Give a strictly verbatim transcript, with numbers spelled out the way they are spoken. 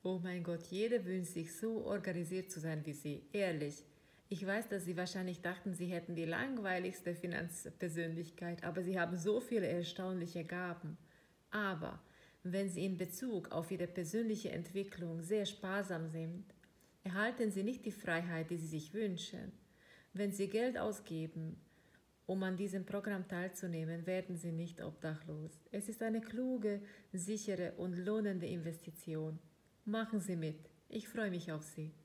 Oh mein Gott, jeder wünscht sich so organisiert zu sein wie Sie. Ehrlich. Ich weiß, dass Sie wahrscheinlich dachten, Sie hätten die langweiligste Finanzpersönlichkeit, aber Sie haben so viele erstaunliche Gaben. Aber wenn Sie in Bezug auf Ihre persönliche Entwicklung sehr sparsam sind, erhalten Sie nicht die Freiheit, die Sie sich wünschen. Wenn Sie Geld ausgeben, um an diesem Programm teilzunehmen, werden Sie nicht obdachlos. Es ist eine kluge, sichere und lohnende Investition. Machen Sie mit. Ich freue mich auf Sie.